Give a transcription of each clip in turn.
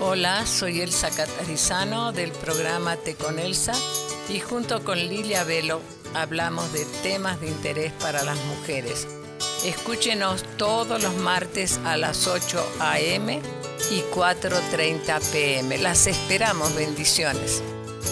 Hola, soy Elsa Catarizano del programa Té con Elsa y junto con Lilia Velo hablamos de temas de interés para las mujeres. Escúchenos todos los martes a las 8 a.m. y 4:30 p.m. Las esperamos, bendiciones.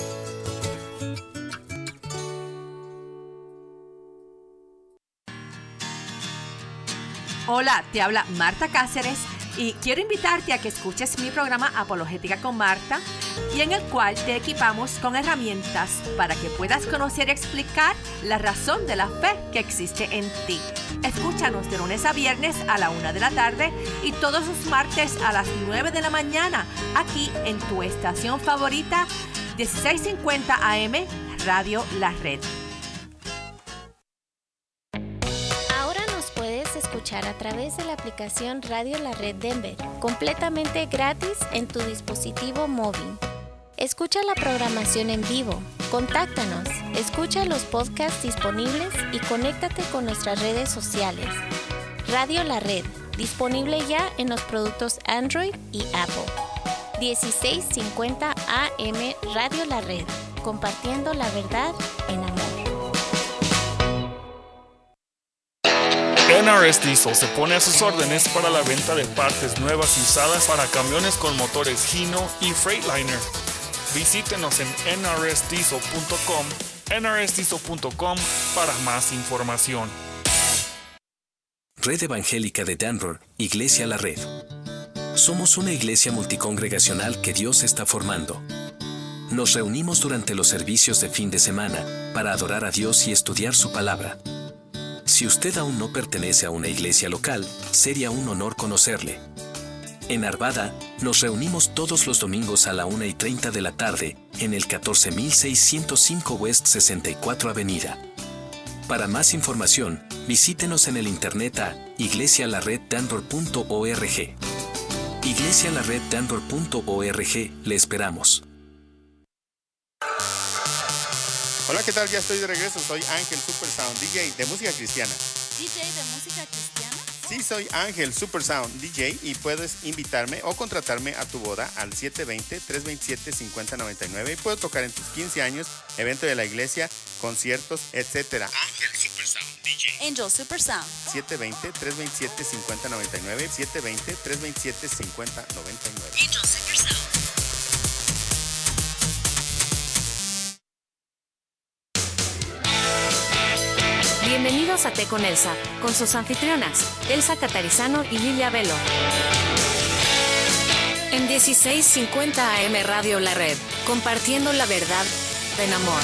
Hola, te habla Marta Cáceres y quiero invitarte a que escuches mi programa Apologética con Marta, y en el cual te equipamos con herramientas para que puedas conocer y explicar la razón de la fe que existe en ti. Escúchanos de lunes a viernes a la 1 de la tarde y todos los martes a las 9 de la mañana, aquí en tu estación favorita, 1650 AM, Radio La Red. Escuchar a través de la aplicación Radio La Red Denver, completamente gratis en tu dispositivo móvil. Escucha la programación en vivo, contáctanos, escucha los podcasts disponibles y conéctate con nuestras redes sociales. Radio La Red, disponible ya en los productos Android y Apple. 1650 AM Radio La Red, compartiendo la verdad en amor. NRS Diesel se pone a sus órdenes para la venta de partes nuevas y usadas para camiones con motores Hino y Freightliner. Visítenos en nrsdiesel.com, nrsdiesel.com para más información. Red Evangélica de Denver, Iglesia La Red. Somos una iglesia multicongregacional que Dios está formando. Nos reunimos durante los servicios de fin de semana para adorar a Dios y estudiar su palabra. Si usted aún no pertenece a una iglesia local, sería un honor conocerle. En Arvada, nos reunimos todos los domingos a la 1:30 de la tarde, en el 14605 West 64 Avenida. Para más información, visítenos en el internet a iglesialareddenver.org. iglesialareddenver.org, le esperamos. Hola, ¿qué tal? Ya estoy de regreso. Soy Ángel Supersound, DJ de música cristiana. ¿DJ de música cristiana? Sí, soy Ángel Supersound, DJ, y puedes invitarme o contratarme a tu boda al 720-327-5099. Puedo tocar en tus 15 años, evento de la iglesia, conciertos, etc. Ángel Supersound, DJ. Angel Supersound. 720-327-5099. 720-327-5099. Angel Supersound. Bienvenidos a Té con Elsa, con sus anfitrionas, Elsa Catarizano y Lilia Velo. En 1650 AM Radio La Red, compartiendo la verdad en amor.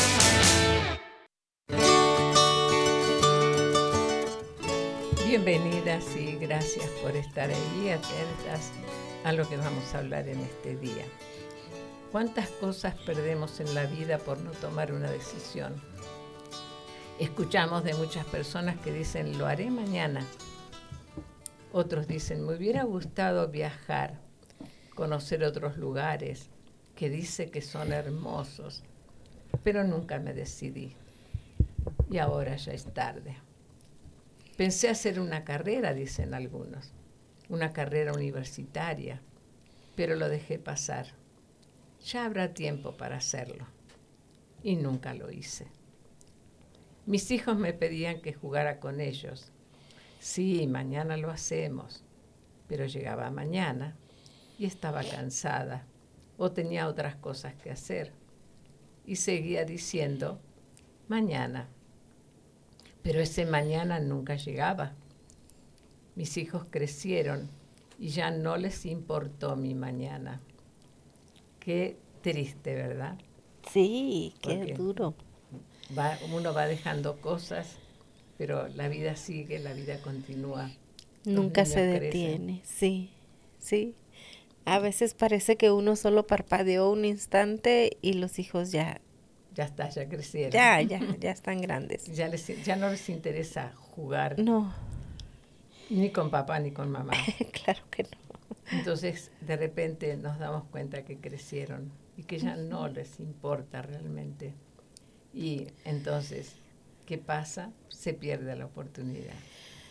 Bienvenidas y gracias por estar ahí atentas a lo que vamos a hablar en este día. ¿Cuántas cosas perdemos en la vida por no tomar una decisión? Escuchamos de muchas personas que dicen, lo haré mañana. Otros dicen, me hubiera gustado viajar, conocer otros lugares, que dice que son hermosos, pero nunca me decidí. Y ahora ya es tarde. Pensé hacer una carrera, dicen algunos, una carrera universitaria, pero lo dejé pasar. Ya habrá tiempo para hacerlo. Y nunca lo hice. Mis hijos me pedían que jugara con ellos. Sí, mañana lo hacemos. Pero llegaba mañana y estaba cansada o tenía otras cosas que hacer. Y seguía diciendo, mañana. Pero ese mañana nunca llegaba. Mis hijos crecieron y ya no les importó mi mañana. Qué triste, ¿verdad? Sí, qué Porque duro. Uno va dejando cosas, pero la vida sigue, la vida continúa. Nunca se detiene, sí, sí. A veces parece que uno solo parpadeó un instante y los hijos ya crecieron. Ya están grandes. Ya no les interesa jugar. No. Ni con papá ni con mamá. Claro que no. Entonces, de repente nos damos cuenta que crecieron y que ya no les importa realmente. Y entonces, ¿qué pasa? Se pierde la oportunidad.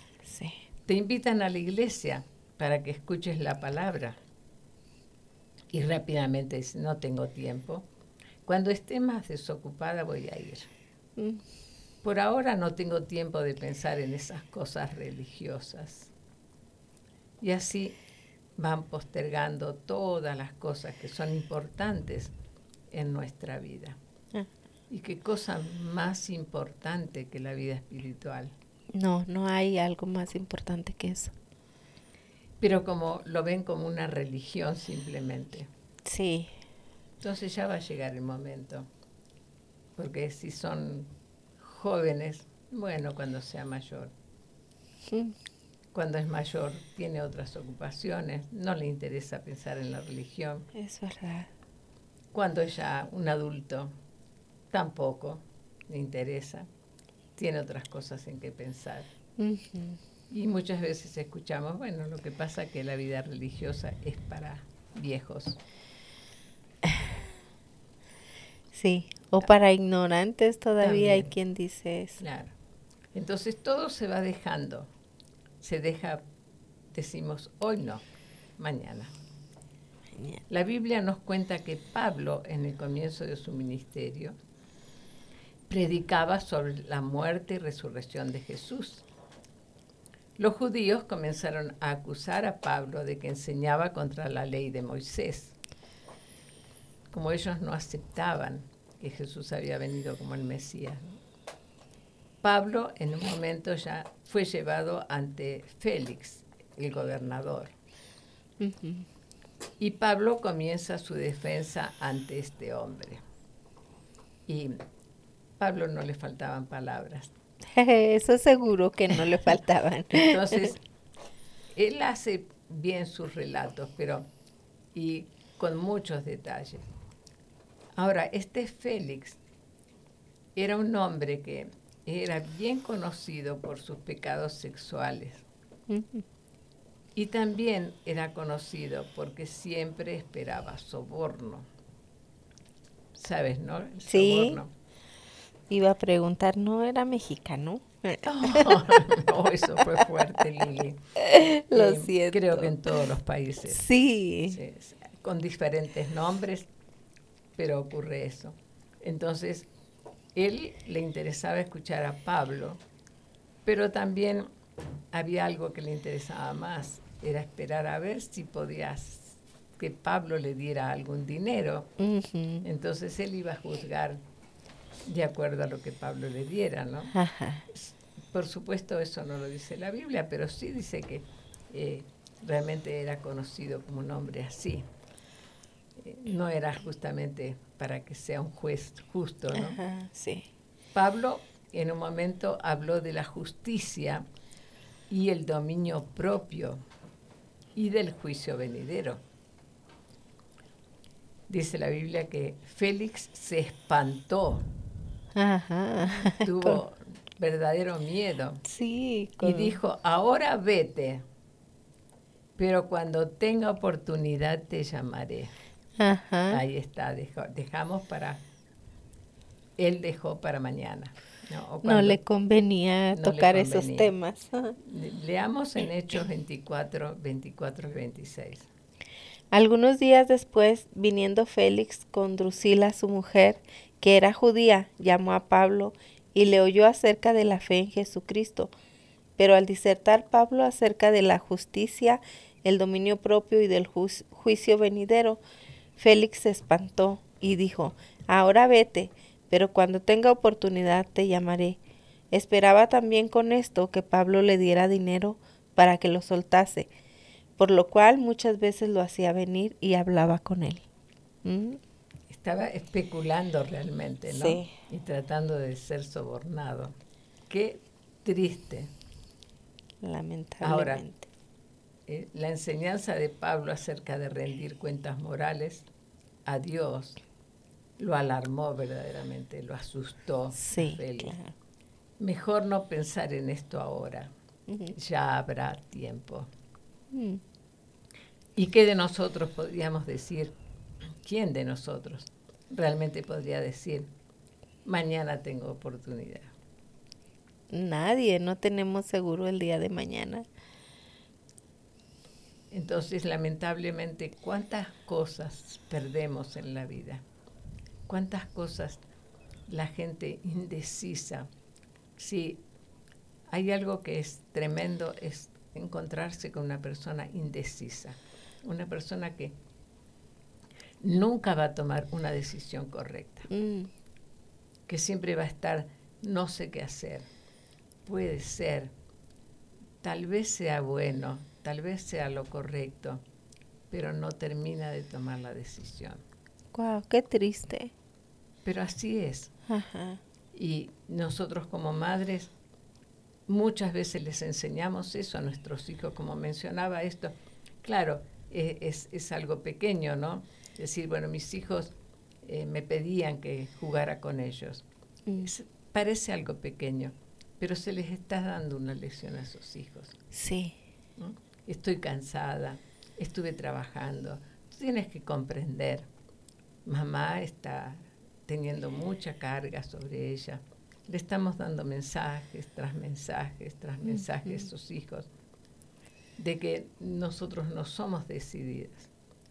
Sí. Te invitan a la iglesia para que escuches la palabra. Y rápidamente dice, no tengo tiempo. Cuando esté más desocupada voy a ir. Por ahora no tengo tiempo de pensar en esas cosas religiosas. Y así van postergando todas las cosas que son importantes en nuestra vida. ¿Y qué cosa más importante que la vida espiritual? No, no hay algo más importante que eso. Pero como lo ven como una religión simplemente. Sí. Entonces ya va a llegar el momento. Porque si son jóvenes, bueno, cuando sea mayor. Cuando es mayor, tiene otras ocupaciones, no le interesa pensar en la religión. Es verdad. Cuando es ya un adulto, tampoco le interesa. Tiene otras cosas en que pensar. Y muchas veces escuchamos, bueno, lo que pasa es que la vida religiosa es para viejos. Sí, o para ignorantes todavía hay También. quien dice eso. Claro. Entonces todo se va dejando. Se deja, decimos, hoy no, mañana. La Biblia nos cuenta que Pablo, en el comienzo de su ministerio, predicaba sobre la muerte y resurrección de Jesús. Los judíos comenzaron a acusar a Pablo de que enseñaba contra la ley de Moisés. Como ellos no aceptaban que Jesús había venido como el Mesías, ¿no? Pablo en un momento ya fue llevado ante Félix, el gobernador. Y Pablo comienza su defensa ante este hombre. Y Pablo no le faltaban palabras. Eso seguro que no le faltaban. Entonces, él hace bien sus relatos, pero y con muchos detalles. Ahora, este Félix era un hombre que era bien conocido por sus pecados sexuales. Y también era conocido porque siempre esperaba soborno. ¿Sabes, no? El soborno. Iba a preguntar, ¿no era mexicano? No, eso fue fuerte, Lili. Lo siento. Creo que en todos los países. Sí, con diferentes nombres, pero ocurre eso. Entonces, él le interesaba escuchar a Pablo, pero también había algo que le interesaba más, era esperar a ver si podías que Pablo le diera algún dinero. Entonces él iba a juzgar de acuerdo a lo que Pablo le diera, ¿no? Por supuesto eso no lo dice la Biblia, pero sí dice que realmente era conocido como un hombre así. No era justamente para que sea un juez justo, ¿no? Sí. Pablo en un momento habló de la justicia y el dominio propio y del juicio venidero. Dice la Biblia que Félix se espantó, tuvo verdadero miedo y dijo, ahora vete, pero cuando tenga oportunidad te llamaré. Ahí está, él dejó para mañana. No le convenía tocar esos temas. Leamos en Hechos 24 y 26. Algunos días después, viniendo Félix con Drusila, su mujer, que era judía, llamó a Pablo y le oyó acerca de la fe en Jesucristo. Pero al disertar Pablo acerca de la justicia, el dominio propio y del juicio venidero, Félix se espantó y dijo, ahora vete, pero cuando tenga oportunidad te llamaré. Esperaba también con esto que Pablo le diera dinero para que lo soltase, por lo cual muchas veces lo hacía venir y hablaba con él. Estaba especulando realmente, ¿no? Sí. Y tratando de ser sobornado. Qué triste. Lamentablemente. Ahora, la enseñanza de Pablo acerca de rendir cuentas morales a Dios lo alarmó verdaderamente, lo asustó. Sí, Félix. claro. Mejor no pensar en esto ahora. Ya habrá tiempo. ¿Y qué de nosotros podríamos decir? ¿Quién de nosotros realmente podría decir, mañana tengo oportunidad? Nadie, no tenemos seguro el día de mañana. Entonces, lamentablemente, ¿cuántas cosas perdemos en la vida? ¿Cuántas cosas la gente indecisa? Sí, hay algo que es tremendo, es encontrarse con una persona indecisa, una persona que nunca va a tomar una decisión correcta, que siempre va a estar, no sé qué hacer, puede ser, tal vez sea bueno, tal vez sea lo correcto, pero no termina de tomar la decisión. Wow, qué triste. Pero así es. Ajá. Y nosotros como madres muchas veces les enseñamos eso a nuestros hijos, como mencionaba esto. Claro, es algo pequeño, ¿no? Es decir, bueno, mis hijos me pedían que jugara con ellos. Parece algo pequeño, pero se les está dando una lección a esos hijos. Sí. ¿No? Estoy cansada, estuve trabajando. Tú tienes que comprender. Mamá está teniendo mucha carga sobre ella. Le estamos dando mensajes tras mensajes tras mensajes a sus hijos de que nosotros no somos decididas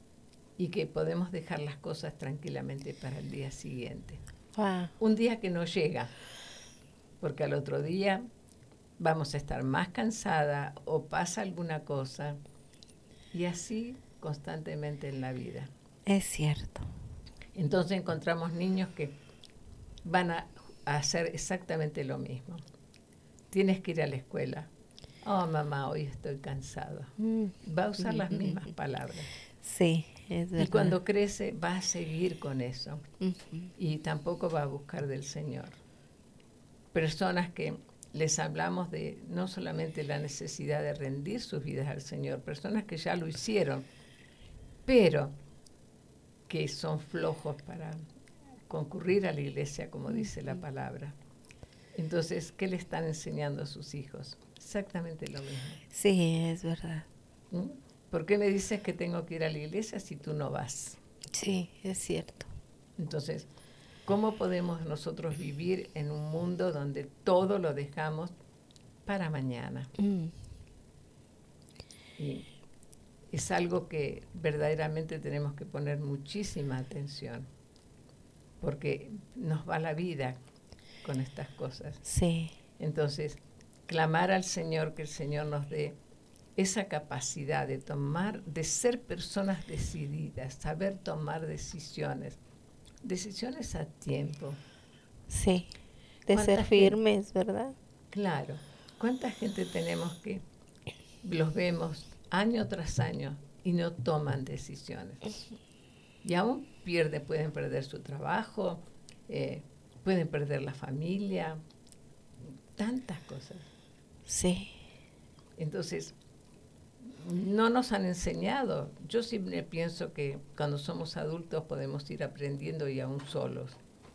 y que podemos dejar las cosas tranquilamente para el día siguiente. Wow. Un día que no llega, porque al otro día vamos a estar más cansada o pasa alguna cosa, y así constantemente en la vida. Es cierto. Entonces encontramos niños que van a hacer exactamente lo mismo. Tienes que ir a la escuela. Oh, mamá, hoy estoy cansado. Va a usar las mismas palabras. Sí, es verdad. Y cuando crece va a seguir con eso. Y tampoco va a buscar del Señor. Personas que les hablamos de no solamente la necesidad de rendir sus vidas al Señor, personas que ya lo hicieron, pero que son flojos para concurrir a la iglesia, como dice la palabra. Entonces, ¿qué le están enseñando a sus hijos? Exactamente lo mismo. Sí, es verdad. ¿Por qué me dices que tengo que ir a la iglesia si tú no vas? Sí, es cierto. Entonces, ¿cómo podemos nosotros vivir en un mundo donde todo lo dejamos para mañana? Y es algo que verdaderamente tenemos que poner muchísima atención, porque nos va la vida con estas cosas. Sí. Entonces, clamar al Señor, que el Señor nos dé esa capacidad de tomar, de ser personas decididas, saber tomar decisiones a tiempo. Sí, de ser firmes, ¿verdad? Claro. ¿Cuánta gente tenemos que los vemos año tras año y no toman decisiones? Y aún pueden perder su trabajo, pueden perder la familia, tantas cosas. Sí. Entonces, no nos han enseñado. Yo siempre pienso que cuando somos adultos podemos ir aprendiendo y aún solos.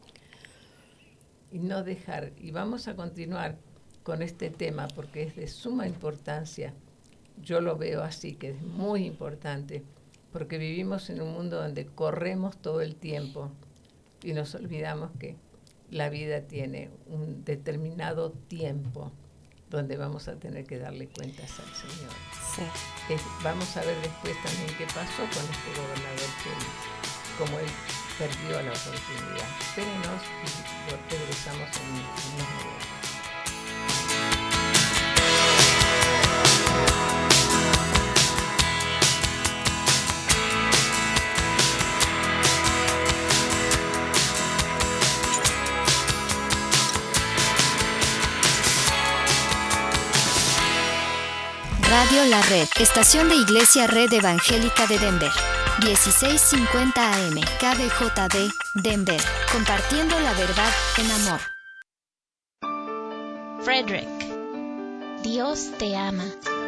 Y no dejar. Y vamos a continuar con este tema porque es de suma importancia. Yo lo veo así, que es muy importante, porque vivimos en un mundo donde corremos todo el tiempo y nos olvidamos que la vida tiene un determinado tiempo donde vamos a tener que darle cuentas al Señor. Sí. Vamos a ver después también qué pasó con este gobernador Félix, cómo él perdió la oportunidad. Espérenos y regresamos en unos momentos. Radio La Red, estación de Iglesia Red Evangélica de Denver, 1650 AM, KBJD, Denver, compartiendo la verdad en amor. Frederick, Dios te ama.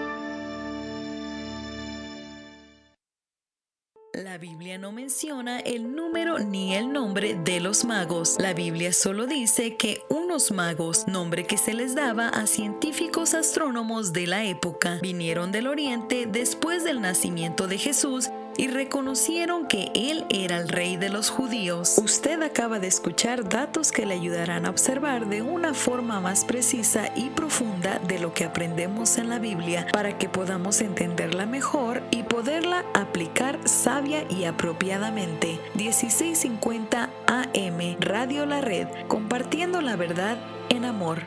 La Biblia no menciona el número ni el nombre de los magos. La Biblia solo dice que unos magos, nombre que se les daba a científicos astrónomos de la época, vinieron del Oriente después del nacimiento de Jesús y reconocieron que él era el rey de los judíos. Usted acaba de escuchar datos que le ayudarán a observar de una forma más precisa y profunda de lo que aprendemos en la Biblia para que podamos entenderla mejor y poderla aplicar sabia y apropiadamente. 1650 AM, Radio La Red, compartiendo la verdad en amor.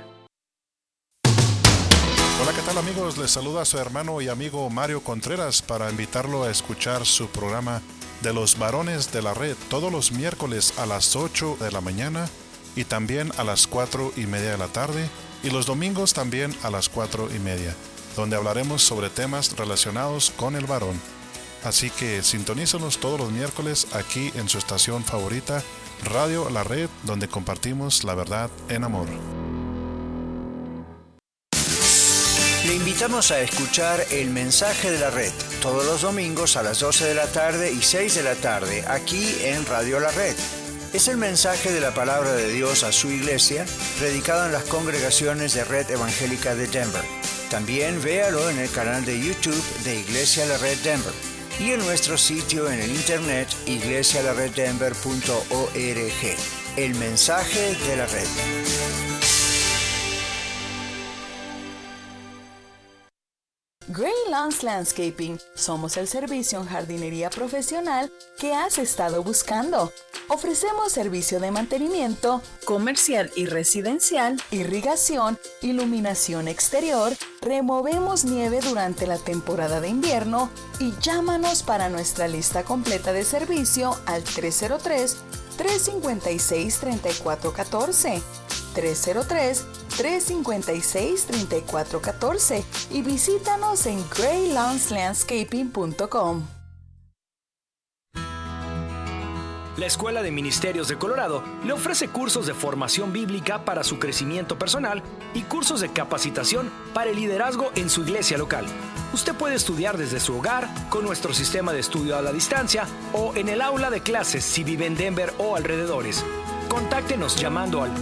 Hola, ¿qué tal amigos? Les saluda su hermano y amigo Mario Contreras para invitarlo a escuchar su programa de los varones de la red todos los miércoles a las 8 de la mañana y también a las 4:30 de la tarde y los domingos también a las 4:30, donde hablaremos sobre temas relacionados con el varón. Así que sintonízanos todos los miércoles aquí en su estación favorita, Radio La Red, donde compartimos la verdad en amor. Le invitamos a escuchar El Mensaje de la Red todos los domingos a las 12 de la tarde y 6 de la tarde aquí en Radio La Red. Es el mensaje de la palabra de Dios a su iglesia, predicado en las congregaciones de Red Evangélica de Denver. También véalo en el canal de YouTube de Iglesia La Red Denver y en nuestro sitio en el internet iglesialareddenver.org. El Mensaje de la Red. Gray Lawns Landscaping. Somos el servicio en jardinería profesional que has estado buscando. Ofrecemos servicio de mantenimiento, comercial y residencial, irrigación, iluminación exterior, removemos nieve durante la temporada de invierno y llámanos para nuestra lista completa de servicio al 303-356-3414. 303-356-3414 y visítanos en graylawnslandscaping.com. La Escuela de Ministerios de Colorado le ofrece cursos de formación bíblica para su crecimiento personal y cursos de capacitación para el liderazgo en su iglesia local. Usted puede estudiar desde su hogar con nuestro sistema de estudio a la distancia o en el aula de clases si vive en Denver o alrededores. Contáctenos llamando al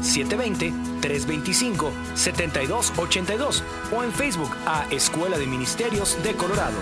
720-325-7282 o en Facebook a Escuela de Ministerios de Colorado.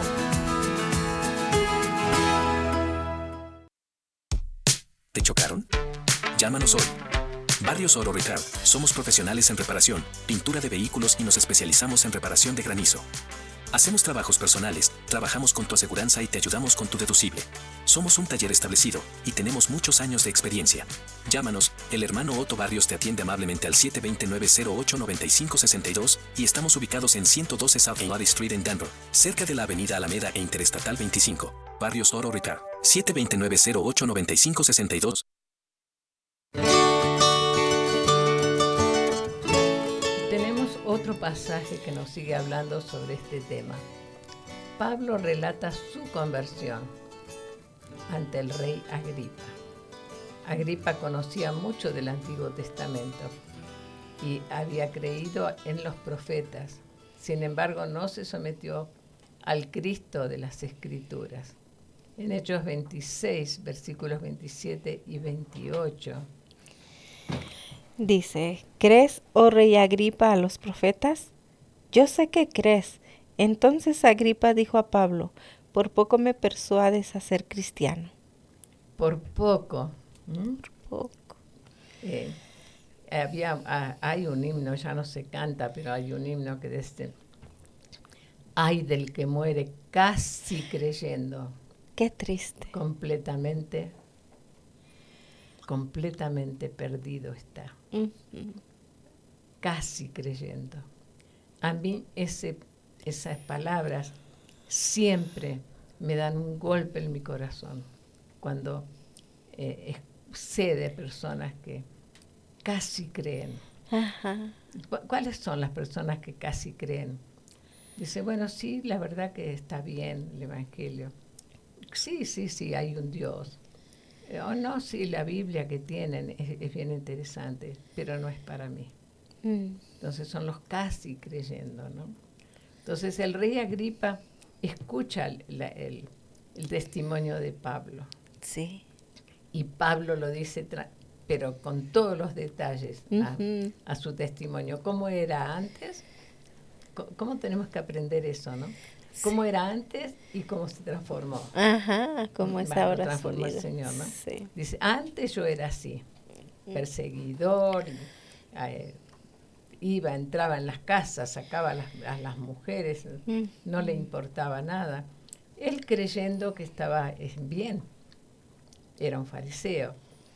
¿Te chocaron? Llámanos hoy. Barrios Oro Repair. Somos profesionales en reparación, pintura de vehículos y nos especializamos en reparación de granizo. Hacemos trabajos personales, trabajamos con tu aseguranza y te ayudamos con tu deducible. Somos un taller establecido y tenemos muchos años de experiencia. Llámanos, el hermano Otto Barrios te atiende amablemente al 720-908-9562 y estamos ubicados en 112 South Lottie Street en Denver, cerca de la avenida Alameda e Interestatal 25. Barrios Oro Repair. 720-908-9562. Otro pasaje que nos sigue hablando sobre este tema. Pablo relata su conversión ante el rey Agripa. Agripa conocía mucho del Antiguo Testamento y había creído en los profetas. Sin embargo, no se sometió al Cristo de las Escrituras. En Hechos 26, versículos 27 y 28, dice: ¿Crees, oh rey Agripa, a los profetas? Yo sé que crees. Entonces Agripa dijo a Pablo: por poco me persuades a ser cristiano. Por poco. Por poco. Hay un himno, ya no se canta, pero hay un himno que dice: ay del que muere casi creyendo. Qué triste. Completamente perdido está. Uh-huh. Casi creyendo. A mí esas palabras siempre me dan un golpe en mi corazón cuando sé de personas que casi creen. Ajá. ¿Cuáles son las personas que casi creen? Dice, bueno, sí, la verdad que está bien el Evangelio. Sí, hay un Dios. O no, sí, la Biblia que tienen es bien interesante, pero no es para mí. Entonces son los casi creyendo, ¿no? Entonces el rey Agripa escucha el testimonio de Pablo. Sí. Y Pablo lo dice, pero con todos los detalles uh-huh. a su testimonio. ¿Cómo era antes? ¿Cómo tenemos que aprender eso, no? cómo era antes y cómo se transformó. Ajá, cómo es ahora transformó el Señor, ¿no? Sí. Dice, antes yo era así, perseguidor, entraba en las casas, sacaba a las mujeres, no le importaba nada. Él creyendo que estaba bien, era un fariseo.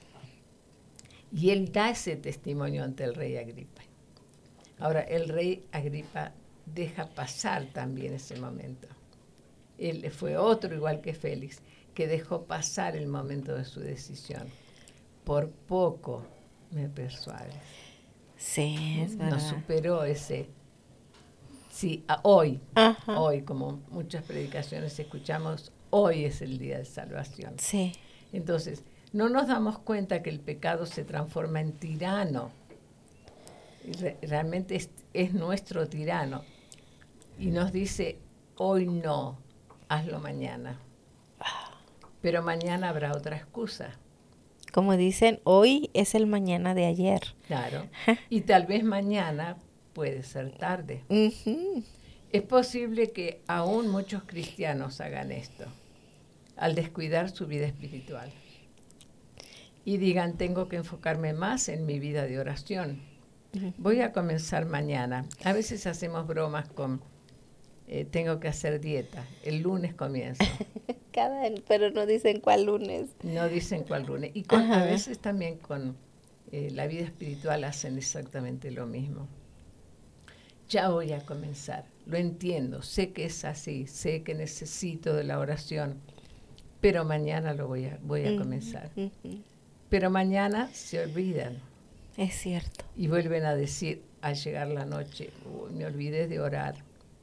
Y él da ese testimonio ante el rey Agripa. Ahora, el rey Agripa deja pasar también ese momento. Él fue otro, igual que Félix, que dejó pasar el momento de su decisión. Por poco me persuades. Sí, es verdad. No superó ese... Sí, hoy, Ajá. Hoy, como muchas predicaciones escuchamos, hoy es el día de salvación. Sí. Entonces, no nos damos cuenta que el pecado se transforma en tirano. Realmente es nuestro tirano. Y nos dice, hoy no, hazlo mañana. Pero mañana habrá otra excusa. Como dicen, hoy es el mañana de ayer. Claro. Y tal vez mañana puede ser tarde. Uh-huh. Es posible que aún muchos cristianos hagan esto, al descuidar su vida espiritual. Y digan, tengo que enfocarme más en mi vida de oración. Voy a comenzar mañana. A veces hacemos bromas con, tengo que hacer dieta. El lunes comienzo. Pero no dicen cuál lunes. No dicen cuál lunes. Y a veces también con la vida espiritual hacen exactamente lo mismo. Ya voy a comenzar. Lo entiendo. Sé que es así. Sé que necesito de la oración. Pero mañana voy a comenzar. Pero mañana se olvidan. Es cierto. Y vuelven a decir al llegar la noche, me olvidé de orar,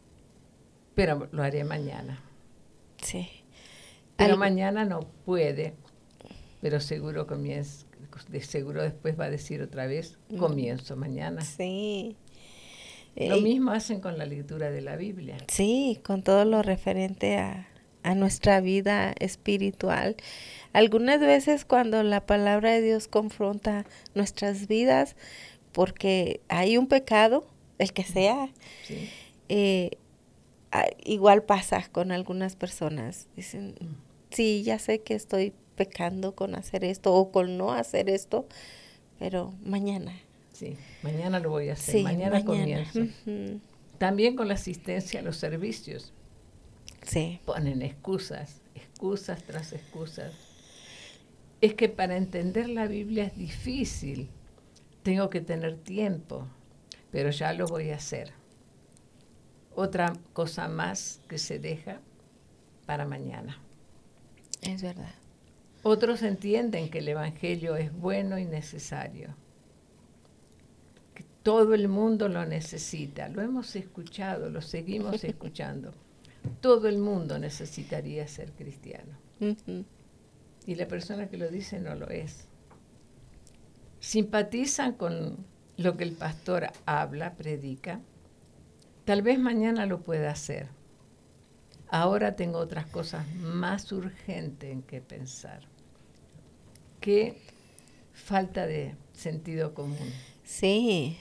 pero lo haré mañana. Sí. Pero mañana no puede, pero seguro seguro después va a decir otra vez, comienzo mañana. Sí. Lo mismo hacen con la lectura de la Biblia. Sí, con todo lo referente a nuestra vida espiritual. Algunas veces cuando la palabra de Dios confronta nuestras vidas, porque hay un pecado, el que sea, sí. Igual pasa con algunas personas. Dicen, sí, ya sé que estoy pecando con hacer esto o con no hacer esto, pero mañana. Sí, mañana lo voy a hacer, sí, mañana comienzo. Uh-huh. También con la asistencia a los servicios. Sí. Ponen excusas tras excusas. Es que para entender la Biblia es difícil. Tengo que tener tiempo, pero ya lo voy a hacer. Otra cosa más que se deja para mañana. Es verdad. Otros entienden que el Evangelio es bueno y necesario. Que todo el mundo lo necesita. Lo hemos escuchado, lo seguimos escuchando. Todo el mundo necesitaría ser cristiano. Uh-huh. Y la persona que lo dice no lo es. Simpatizan con lo que el pastor habla, predica. Tal vez mañana lo pueda hacer. Ahora tengo otras cosas más urgentes en que pensar. Qué falta de sentido común. Sí.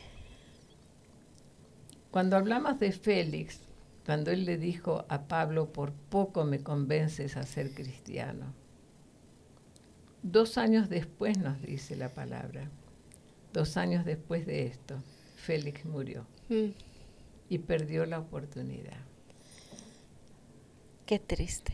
Cuando hablamos de Félix, cuando él le dijo a Pablo, por poco me convences a ser cristiano. 2 años después nos dice la palabra. 2 años después de esto, Félix murió. Y perdió la oportunidad. Qué triste.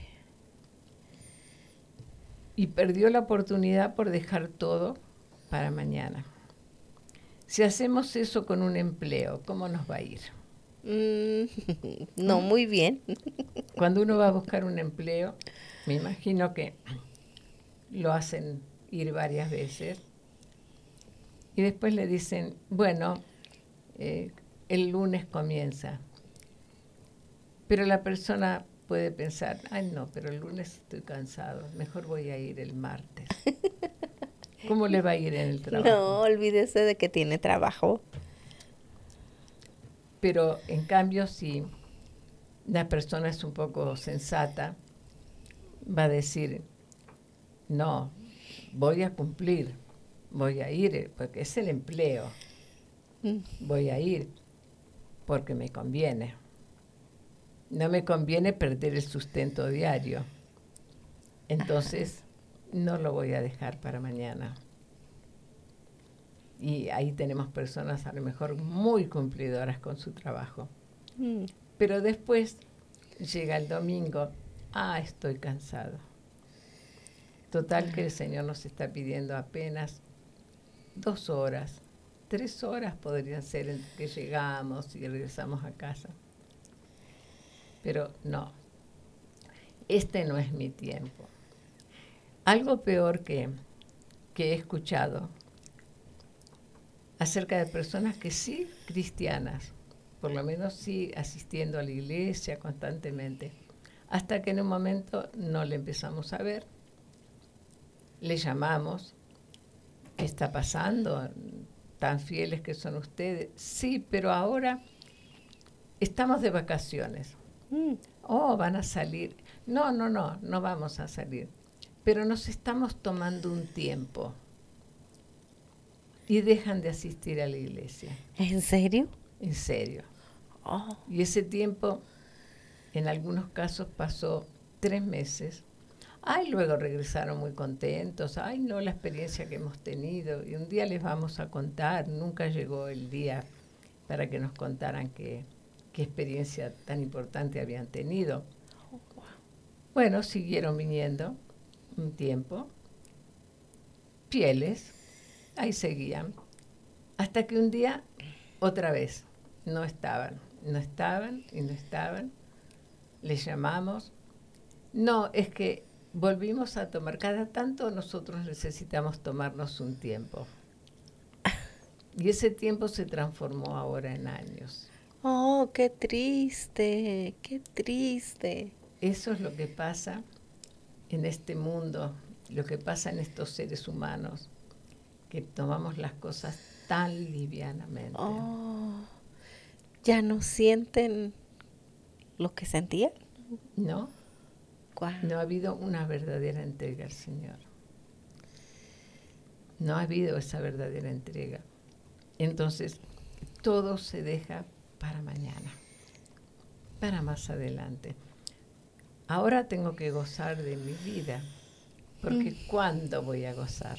Y perdió la oportunidad por dejar todo para mañana. Si hacemos eso con un empleo, ¿cómo nos va a ir? No, muy bien. Cuando uno va a buscar un empleo, me imagino que lo hacen ir varias veces. Y después le dicen, bueno, el lunes comienza. Pero la persona puede pensar, ay no, pero el lunes estoy cansado, mejor voy a ir el martes. ¿Cómo le va a ir en el trabajo? No, olvídese de que tiene trabajo. Pero en cambio, si la persona es un poco sensata, va a decir, no, voy a cumplir, voy a ir, porque es el empleo. Voy a ir porque me conviene. no me conviene perder el sustento diario. Entonces, no lo voy a dejar para mañana. Y ahí tenemos personas a lo mejor muy cumplidoras con su trabajo. Pero después llega el domingo, estoy cansado. Total que el Señor nos está pidiendo apenas 2 horas, 3 horas podrían ser entre que llegamos y regresamos a casa. Pero no, este no es mi tiempo. Algo peor que he escuchado acerca de personas que sí cristianas, por lo menos sí asistiendo a la iglesia constantemente, hasta que en un momento no le empezamos a ver, le llamamos, ¿qué está pasando? Tan fieles que son ustedes. Sí, pero ahora estamos de vacaciones. Van a salir. No vamos a salir. Pero nos estamos tomando un tiempo. Y dejan de asistir a la iglesia. ¿En serio? En serio. Y ese tiempo, en algunos casos, pasó 3 meses. Luego regresaron muy contentos. No, la experiencia que hemos tenido. Y un día les vamos a contar. Nunca llegó el día para que nos contaran qué experiencia tan importante habían tenido. Bueno, siguieron viniendo un tiempo. Fieles. Ahí seguían. Hasta que un día, otra vez, no estaban. Les llamamos. No, es que volvimos a tomar. Cada tanto nosotros necesitamos tomarnos un tiempo. Y ese tiempo se transformó ahora en años. ¡Oh, qué triste! ¡Qué triste! Eso es lo que pasa en este mundo, lo que pasa en estos seres humanos, que tomamos las cosas tan livianamente. ¿Ya no sienten lo que sentían? No. No ha habido una verdadera entrega al Señor. No ha habido esa verdadera entrega. Entonces, todo se deja para mañana, para más adelante. Ahora tengo que gozar de mi vida, porque ¿cuándo voy a gozar?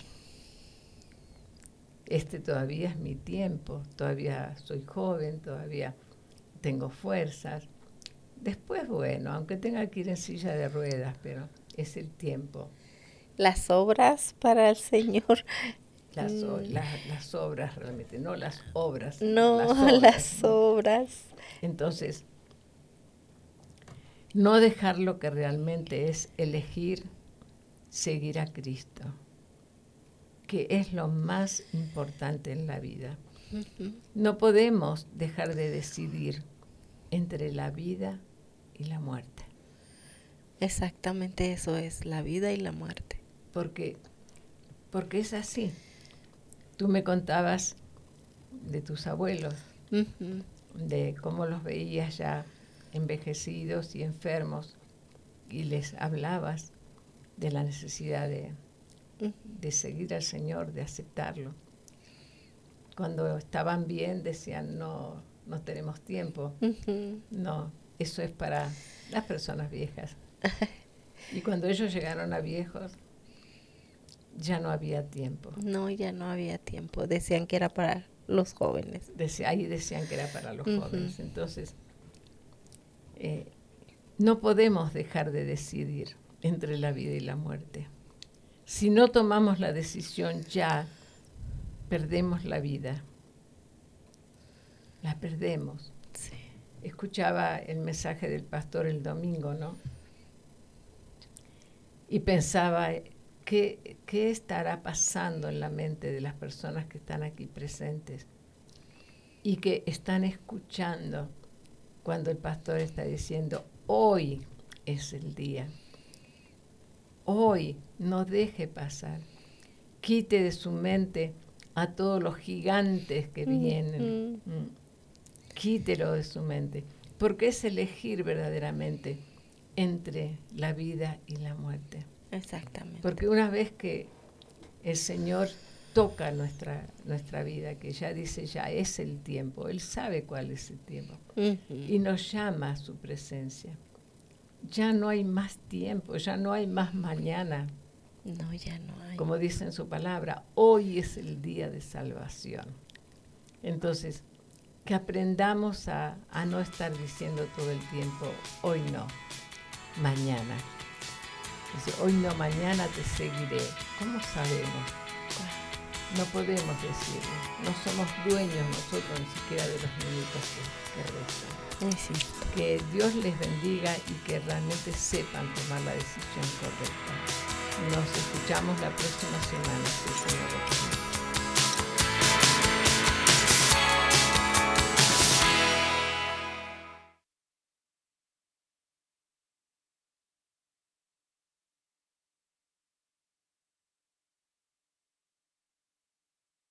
Este todavía es mi tiempo, todavía soy joven, todavía tengo fuerzas. Después, bueno, aunque tenga que ir en silla de ruedas, pero es el tiempo. Las obras para el Señor. Las obras realmente, no las obras. Las obras. Entonces, no dejar lo que realmente es elegir seguir a Cristo, que es lo más importante en la vida. No podemos dejar de decidir entre la vida y la muerte. Exactamente eso es, la vida y la muerte. Porque es así. Tú me contabas de tus abuelos, de cómo los veías ya envejecidos y enfermos, y les hablabas de la necesidad de seguir al Señor, de aceptarlo. Cuando estaban bien decían, no tenemos tiempo. No, eso es para las personas viejas. Y cuando ellos llegaron a viejos, ya no había tiempo. No, ya no había tiempo. Decían que era para los jóvenes. Ahí decían que era para los jóvenes. Entonces, no podemos dejar de decidir entre la vida y la muerte. Si no tomamos la decisión ya, perdemos la vida. La perdemos. Sí. Escuchaba el mensaje del pastor el domingo, ¿no? Y pensaba, ¿qué estará pasando en la mente de las personas que están aquí presentes y que están escuchando cuando el pastor está diciendo, hoy es el día? Hoy no deje pasar. Quite de su mente a todos los gigantes que vienen. Quítelo de su mente. Porque es elegir verdaderamente entre la vida y la muerte. Exactamente. Porque una vez que el Señor toca nuestra vida, que ya dice, ya es el tiempo. Él sabe cuál es el tiempo. Y nos llama a su presencia. Ya no hay más tiempo, ya no hay más mañana. No, ya no hay. Como dice en su palabra, hoy es el día de salvación. Entonces, que aprendamos a no estar diciendo todo el tiempo, hoy no, mañana. Dice, hoy no, mañana te seguiré. ¿Cómo sabemos? No podemos decirlo. No somos dueños nosotros ni siquiera de los minutos que restan. Que Dios les bendiga y que realmente sepan tomar la decisión correcta. Nos escuchamos la próxima semana, si el Señor lo permite.